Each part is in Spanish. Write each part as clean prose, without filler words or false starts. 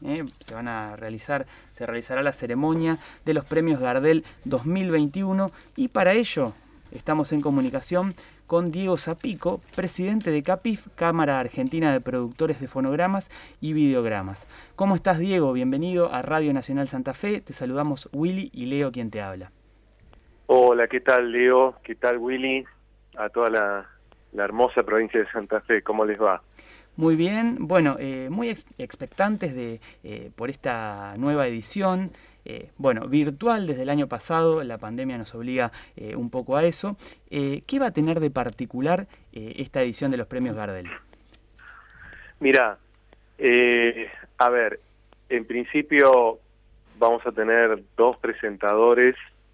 se realizará la ceremonia de los premios Gardel 2021 y para ello estamos en comunicación con Diego Zapico, presidente de CAPIF, Cámara Argentina de Productores de Fonogramas y Videogramas. ¿Cómo estás, Diego? Bienvenido a Radio Nacional Santa Fe. Te saludamos Willy y Leo, quien te habla. Hola, ¿qué tal, Leo? ¿Qué tal, Willy? A toda la hermosa provincia de Santa Fe, ¿cómo les va? Muy bien, bueno, muy expectantes por esta nueva edición. Virtual desde el año pasado, la pandemia nos obliga un poco a eso. ¿Qué va a tener de particular esta edición de los premios Gardel? Mira, en principio vamos a tener 2 presentadores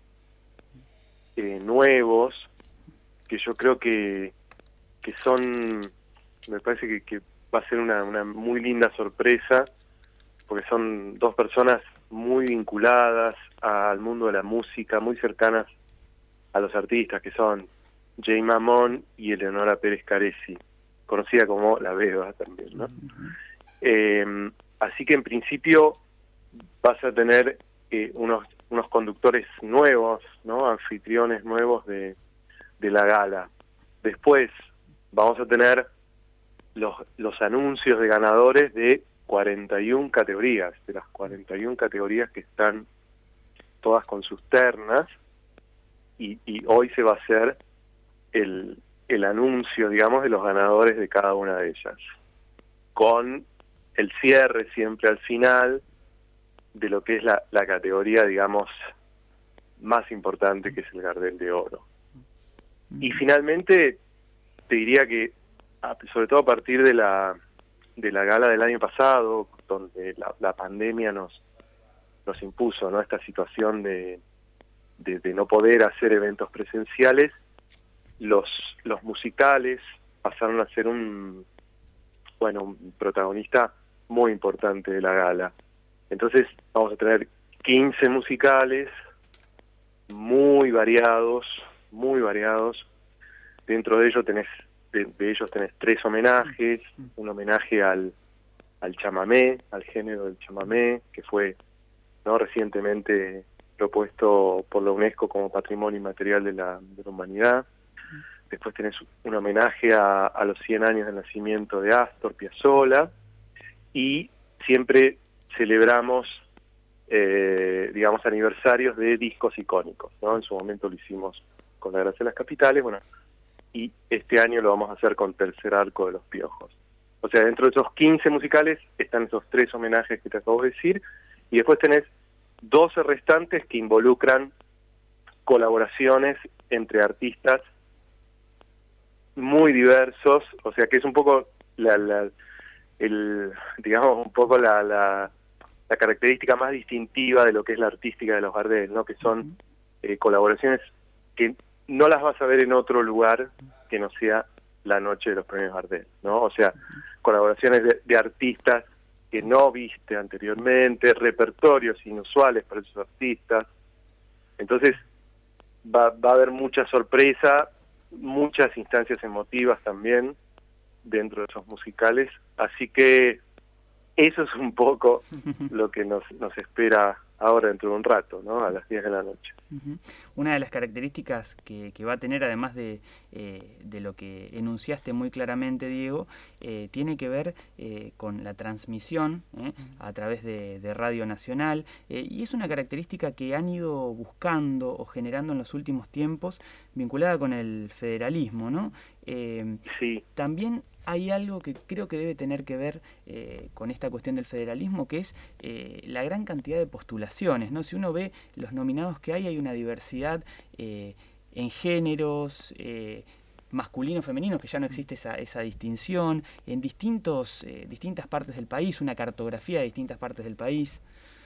nuevos, que yo creo que son, me parece que va a ser una muy linda sorpresa, porque son 2 personas muy vinculadas al mundo de la música, muy cercanas a los artistas, que son Jay Mamón y Eleonora Pérez Caresi, conocida como La Beba también, ¿no? Así que en principio vas a tener unos conductores nuevos, ¿no? Anfitriones nuevos de la gala. Después vamos a tener los anuncios de ganadores de 41 categorías, de las 41 categorías que están todas con sus ternas, y hoy se va a hacer el anuncio, digamos, de los ganadores de cada una de ellas, con el cierre siempre al final de lo que es la categoría, digamos, más importante, que es el Gardel de Oro. Y finalmente, te diría que, sobre todo a partir de la gala del año pasado, donde la pandemia nos impuso, ¿no?, esta situación de no poder hacer eventos presenciales, los musicales pasaron a ser un protagonista muy importante de la gala. Entonces vamos a tener 15 musicales muy variados. Dentro de ellos tenés 3 homenajes: un homenaje al chamamé, al género del chamamé, que fue, ¿no?, recientemente propuesto por la UNESCO como Patrimonio Inmaterial de la Humanidad. Después tenés un homenaje a los 100 años del nacimiento de Astor Piazzolla, y siempre celebramos, aniversarios de discos icónicos, ¿no? En su momento lo hicimos con La Gracia de las Capitales, y este año lo vamos a hacer con Tercer Arco de los Piojos. O sea, dentro de esos 15 musicales están esos 3 homenajes que te acabo de decir, y después tenés 12 restantes que involucran colaboraciones entre artistas muy diversos, o sea que es un poco la característica más distintiva de lo que es la artística de los Gardel, ¿no? Que son colaboraciones que no las vas a ver en otro lugar que no sea la noche de los premios Gardel, ¿no? O sea, colaboraciones de artistas que no viste anteriormente, repertorios inusuales para esos artistas. Entonces va a haber mucha sorpresa, muchas instancias emotivas también dentro de esos musicales, así que eso es un poco lo que nos espera ahora dentro de un rato, ¿no? A las 10 de la noche. Una de las características que va a tener, además de lo que enunciaste muy claramente, Diego, tiene que ver con la transmisión a través de Radio Nacional, y es una característica que han ido buscando o generando en los últimos tiempos, vinculada con el federalismo, ¿no? Sí. También hay algo que creo que debe tener que ver con esta cuestión del federalismo, que es la gran cantidad de postulaciones, ¿no? Si uno ve los nominados que hay una diversidad en géneros, masculinos, femeninos, que ya no existe esa distinción, en distintas partes del país, una cartografía de distintas partes del país.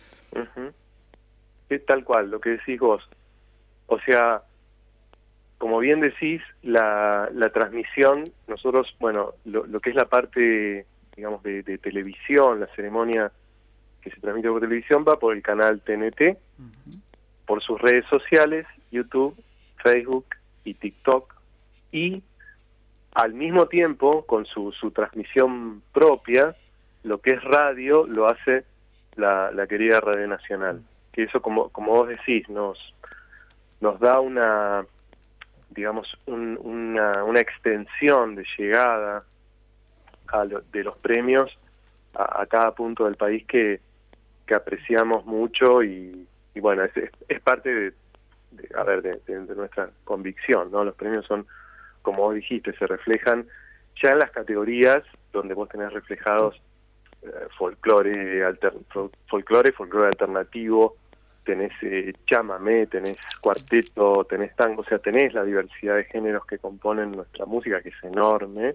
Es tal cual, lo que decís vos. O sea, como bien decís, la transmisión, nosotros, lo que es la parte, digamos, de televisión, la ceremonia que se transmite por televisión va por el canal TNT, por sus redes sociales, YouTube, Facebook y TikTok, y al mismo tiempo, con su transmisión propia, lo que es radio lo hace la querida Radio Nacional, que eso, como vos decís, nos da una, digamos, una extensión de llegada de los premios a cada punto del país que apreciamos mucho y bueno, es parte de nuestra convicción, ¿no? Los premios son, como vos dijiste, se reflejan ya en las categorías donde vos tenés reflejados folclore alternativo, tenés chamamé, tenés cuarteto, tenés tango, o sea, tenés la diversidad de géneros que componen nuestra música, que es enorme.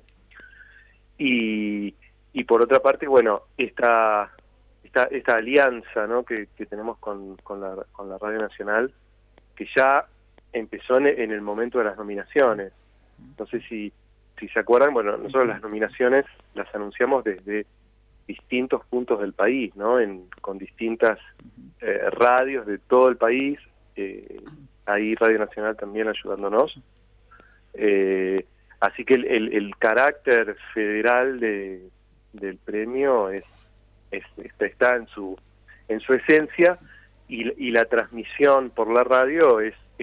Y por otra parte, bueno, esta alianza, ¿no?, que tenemos con la Radio Nacional, que ya empezó en el momento de las nominaciones. No sé si se acuerdan, bueno, nosotros las nominaciones las anunciamos desde distintos puntos del país, ¿no? Con distintas radios de todo el país, ahí Radio Nacional también ayudándonos. Así que el carácter federal del premio está en su esencia, y la transmisión por la radio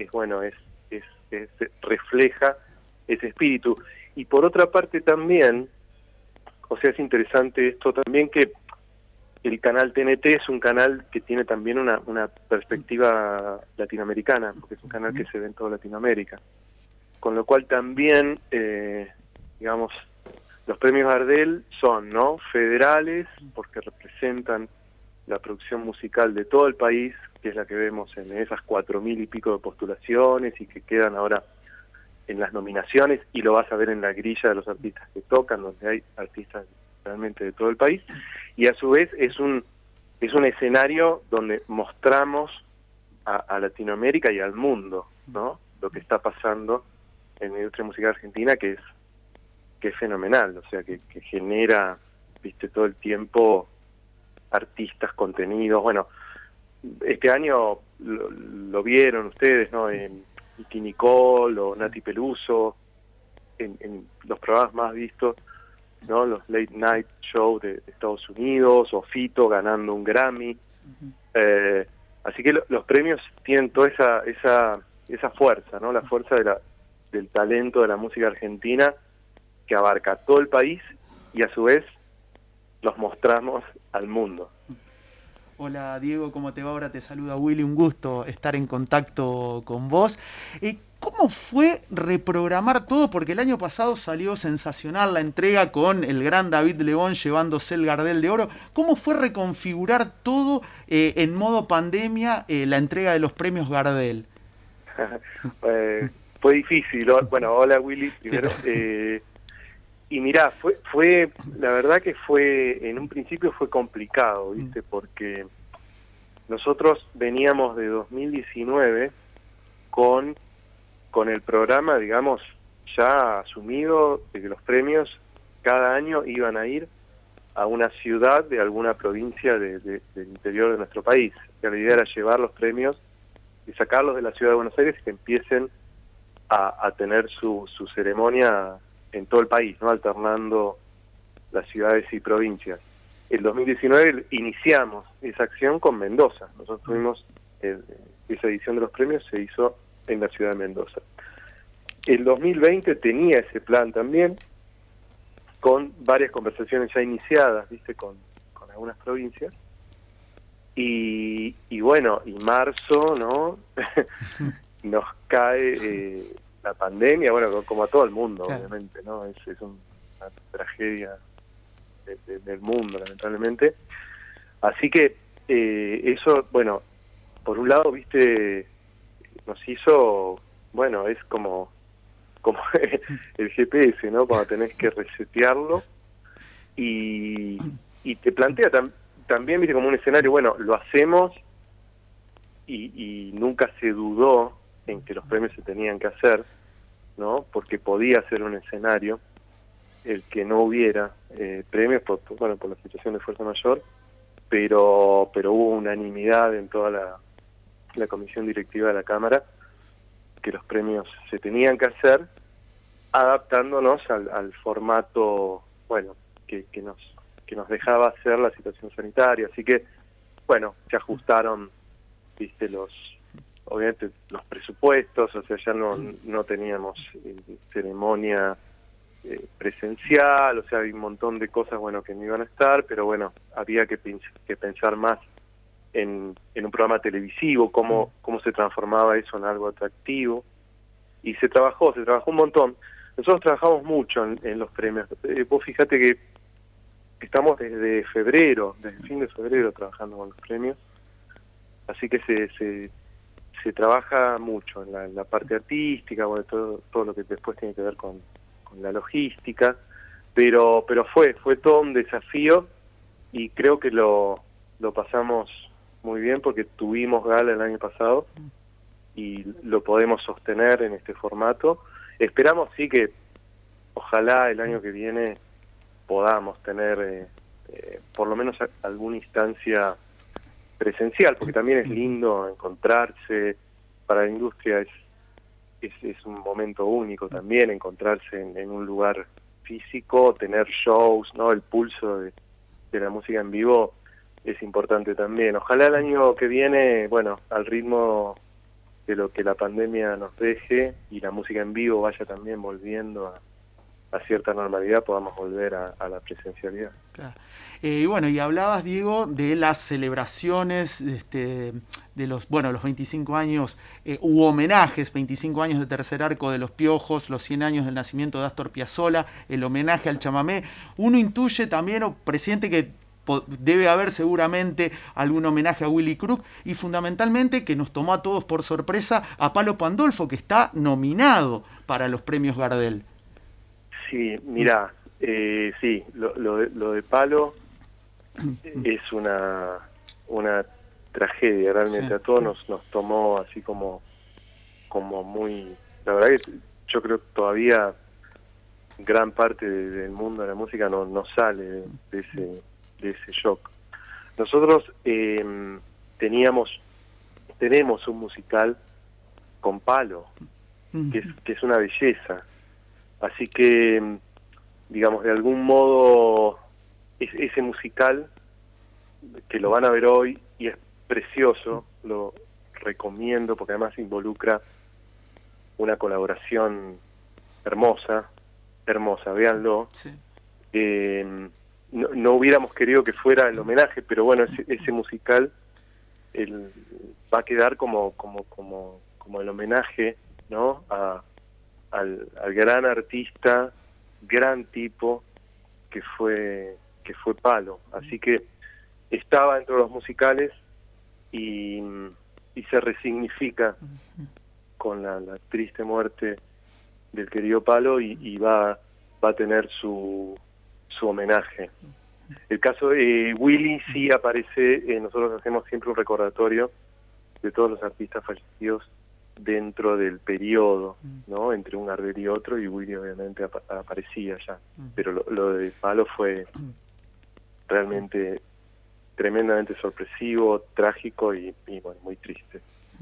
refleja ese espíritu. Y por otra parte también, o sea, es interesante esto también, que el canal TNT es un canal que tiene también una perspectiva latinoamericana, porque es un canal que se ve en toda Latinoamérica. Con lo cual también, digamos, los premios Gardel son, ¿no?, federales, porque representan la producción musical de todo el país, que es la que vemos en esas 4.000 y pico de postulaciones y que quedan ahora en las nominaciones, y lo vas a ver en la grilla de los artistas que tocan, donde hay artistas realmente de todo el país, y a su vez es un escenario donde mostramos a Latinoamérica y al mundo, ¿no?, lo que está pasando en la industria musical argentina, que es fenomenal, o sea, que genera, viste, todo el tiempo artistas, contenidos. Bueno, este año lo vieron ustedes, ¿no?, en Nicki Nicole o Nati Peluso, en los programas más vistos, ¿no?, los late night show de Estados Unidos, o Fito ganando un Grammy. Así que los premios tienen toda esa fuerza, ¿no?, la fuerza del talento de la música argentina, que abarca todo el país, y a su vez los mostramos al mundo. Hola Diego, ¿cómo te va? Ahora te saluda Willy, un gusto estar en contacto con vos. ¿Cómo fue reprogramar todo? Porque el año pasado salió sensacional la entrega con el gran David Lebón llevándose el Gardel de Oro. ¿Cómo fue reconfigurar todo en modo pandemia, la entrega de los premios Gardel? Fue difícil. Bueno, hola Willy, primero. Y mirá, fue la verdad que en un principio fue complicado, ¿viste? Porque nosotros veníamos de 2019 con el programa, digamos, ya asumido de que los premios cada año iban a ir a una ciudad de alguna provincia del interior de nuestro país. La idea era llevar los premios y sacarlos de la ciudad de Buenos Aires y que empiecen a tener su ceremonia en todo el país, ¿no?, alternando las ciudades y provincias. El 2019 iniciamos esa acción con Mendoza. Nosotros tuvimos esa edición de los premios, se hizo en la ciudad de Mendoza. El 2020 tenía ese plan también, con varias conversaciones ya iniciadas, ¿viste?, con algunas provincias. Y bueno, y marzo, ¿no?, nos cae la pandemia, bueno, como a todo el mundo, claro, obviamente, ¿no? Es una tragedia del mundo, lamentablemente. Así que eso, bueno, por un lado, viste, nos hizo, bueno, es como el GPS, ¿no?, cuando tenés que resetearlo, y te plantea también, viste, como un escenario, bueno, lo hacemos, y nunca se dudó en que los premios se tenían que hacer, ¿no?, porque podía ser un escenario el que no hubiera premios por la situación de fuerza mayor, pero hubo unanimidad en toda la comisión directiva de la Cámara que los premios se tenían que hacer, adaptándonos al formato, bueno, que nos dejaba hacer la situación sanitaria. Así que bueno, se ajustaron, viste, obviamente los presupuestos, o sea, ya no teníamos ceremonia presencial, o sea, hay un montón de cosas, bueno, que no iban a estar, pero bueno, había que pensar más en un programa televisivo, cómo se transformaba eso en algo atractivo, y se trabajó un montón. Nosotros trabajamos mucho en los premios. Vos fíjate que estamos desde el fin de febrero trabajando con los premios, así que se trabaja mucho en la parte artística, bueno, todo lo que después tiene que ver con la logística, pero fue todo un desafío, y creo que lo pasamos muy bien porque tuvimos gala el año pasado y lo podemos sostener en este formato. Esperamos sí que ojalá el año que viene podamos tener por lo menos alguna instancia presencial, porque también es lindo encontrarse. Para la industria es un momento único también encontrarse en un lugar físico, tener shows, ¿no? El pulso de la música en vivo es importante también. Ojalá el año que viene, bueno, al ritmo de lo que la pandemia nos deje y la música en vivo vaya también volviendo a cierta normalidad, podamos volver a la presencialidad. Claro. Y bueno, y hablabas, Diego, de las celebraciones de los 25 años, u homenajes, 25 años de Tercer Arco de Los Piojos, los 100 años del nacimiento de Astor Piazzolla, el homenaje al chamamé. Uno intuye también, presidente, que debe haber seguramente algún homenaje a Willy Crook, y fundamentalmente que nos tomó a todos por sorpresa a Palo Pandolfo, que está nominado para los premios Gardel. Sí, mirá, sí, lo de Palo es una tragedia, realmente. Sí. A todos nos tomó así como muy... La verdad que yo creo que todavía gran parte del mundo de la música no sale de ese shock. Nosotros tenemos un musical con Palo, que es una belleza. Así que, digamos, de algún modo, ese musical, que lo van a ver hoy, y es precioso, lo recomiendo, porque además involucra una colaboración hermosa, véanlo. Sí. No hubiéramos querido que fuera el homenaje, pero bueno, ese musical va a quedar como el homenaje, ¿no? Al gran artista, gran tipo que fue Palo. Así que estaba dentro de los musicales y se resignifica con la triste muerte del querido Palo, y va a tener su homenaje. El caso de Willy sí aparece, nosotros hacemos siempre un recordatorio de todos los artistas fallecidos dentro del periodo, ¿no? Entre un Gardel y otro, y Willy obviamente aparecía ya, pero lo de Palo fue realmente tremendamente sorpresivo, trágico y bueno, muy triste.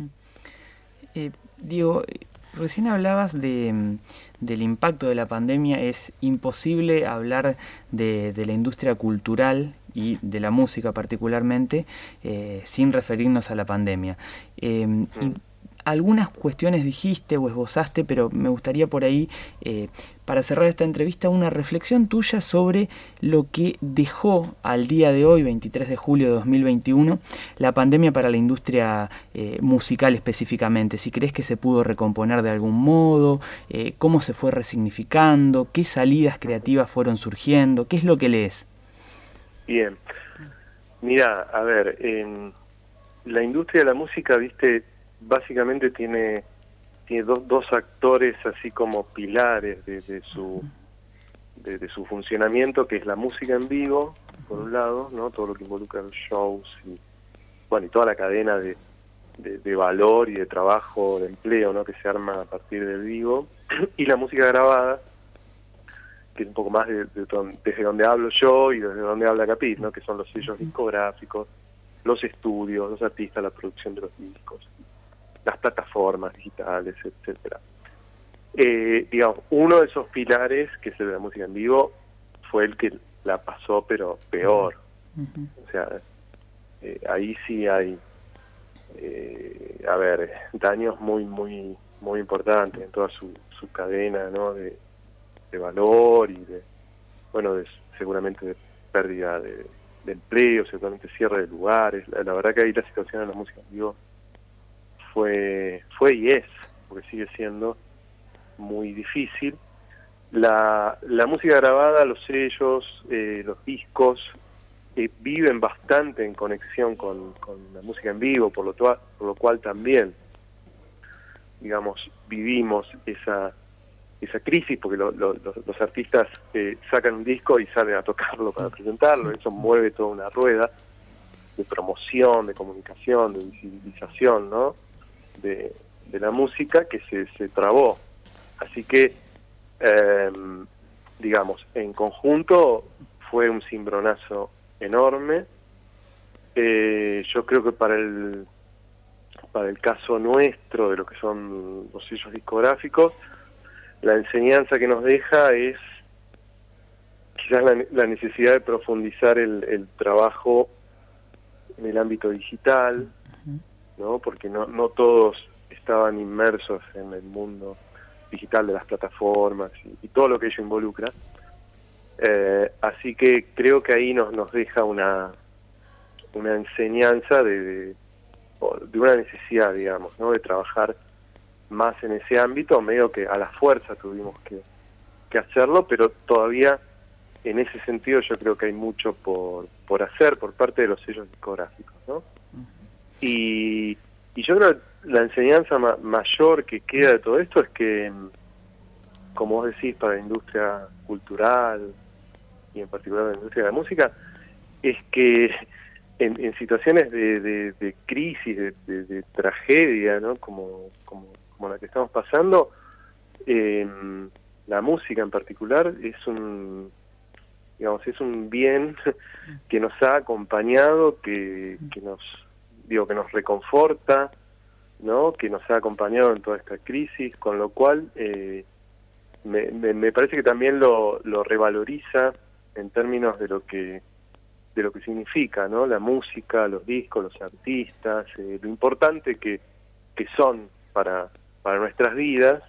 Diego, recién hablabas del impacto de la pandemia. Es imposible hablar de la industria cultural y de la música particularmente sin referirnos a la pandemia. Y algunas cuestiones dijiste o esbozaste, pero me gustaría por ahí, para cerrar esta entrevista, una reflexión tuya sobre lo que dejó al día de hoy, 23 de julio de 2021, la pandemia para la industria musical específicamente. Si crees que se pudo recomponer de algún modo, cómo se fue resignificando, qué salidas creativas fueron surgiendo, qué es lo que lees. Bien, mira, a ver, la industria de la música, viste, básicamente tiene dos actores así como pilares de su funcionamiento, que es la música en vivo, por un lado, ¿no? Todo lo que involucra los shows y toda la cadena de valor y de trabajo, de empleo, ¿no? Que se arma a partir del vivo, y la música grabada, que es un poco más desde donde hablo yo y desde donde habla Capit, ¿no? Que son los sellos discográficos, los estudios, los artistas, la producción de los discos, las plataformas digitales, etcétera. Digamos, uno de esos pilares, que es el de la música en vivo, fue el que la pasó pero peor. O sea, ahí sí hay, daños muy importantes en toda su cadena, ¿no? de valor y seguramente de pérdida de empleo, seguramente cierre de lugares. La verdad que ahí la situación en la música en vivo fue y es, porque sigue siendo muy difícil. La música grabada, los sellos, los discos viven bastante en conexión con la música en vivo, por lo cual también, digamos, vivimos esa crisis, porque los artistas sacan un disco y salen a tocarlo para presentarlo. Eso mueve toda una rueda de promoción, de comunicación, de visibilización, ¿no? de la música que se trabó. Así que, digamos, en conjunto fue un cimbronazo enorme. Yo creo que para el caso nuestro, de lo que son los sellos discográficos, la enseñanza que nos deja es quizás la necesidad de profundizar el trabajo en el ámbito digital, ¿no? Porque no todos estaban inmersos en el mundo digital de las plataformas y todo lo que ello involucra. Así que creo que ahí nos deja una enseñanza de una necesidad, digamos, ¿no? De trabajar más en ese ámbito, medio que a la fuerza tuvimos que hacerlo, pero todavía en ese sentido yo creo que hay mucho por hacer por parte de los sellos discográficos, ¿no? Y yo creo que la enseñanza mayor que queda de todo esto es que, como vos decís, para la industria cultural y en particular la industria de la música, es que en situaciones de crisis, de tragedia, ¿no? Como la que estamos pasando, la música en particular es un bien que nos ha acompañado, que nos reconforta, ¿no? Que nos ha acompañado en toda esta crisis, con lo cual me parece que también lo revaloriza en términos de lo que significa, ¿no? La música, los discos, los artistas, lo importante que son para nuestras vidas.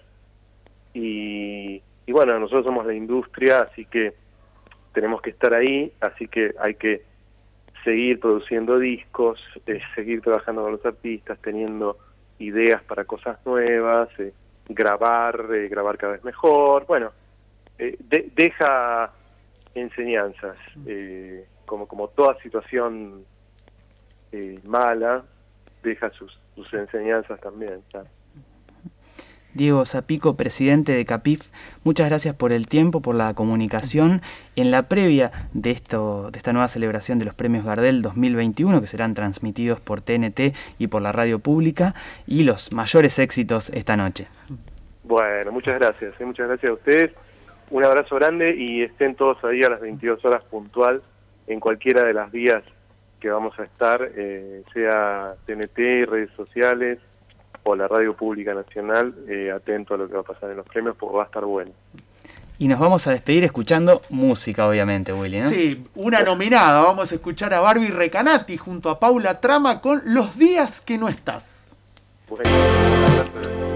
Y bueno, nosotros somos la industria, así que tenemos que estar ahí, así que hay que seguir produciendo discos, seguir trabajando con los artistas, teniendo ideas para cosas nuevas, grabar cada vez mejor. Bueno, deja enseñanzas, como toda situación mala, deja sus enseñanzas también, ¿sabes? Diego Zapico, presidente de CAPIF, muchas gracias por el tiempo, por la comunicación. En la previa de esta nueva celebración de los Premios Gardel 2021, que serán transmitidos por TNT y por la radio pública, y los mayores éxitos esta noche. Bueno, muchas gracias a ustedes. Un abrazo grande y estén todos ahí a las 22 horas puntual en cualquiera de las vías que vamos a estar, sea TNT, redes sociales o la Radio Pública Nacional, atento a lo que va a pasar en los premios, porque va a estar bueno. Y nos vamos a despedir escuchando música, obviamente, Willy, ¿no? Sí, una nominada. Vamos a escuchar a Barbie Recanati junto a Paula Trama con Los días que no estás. Bueno,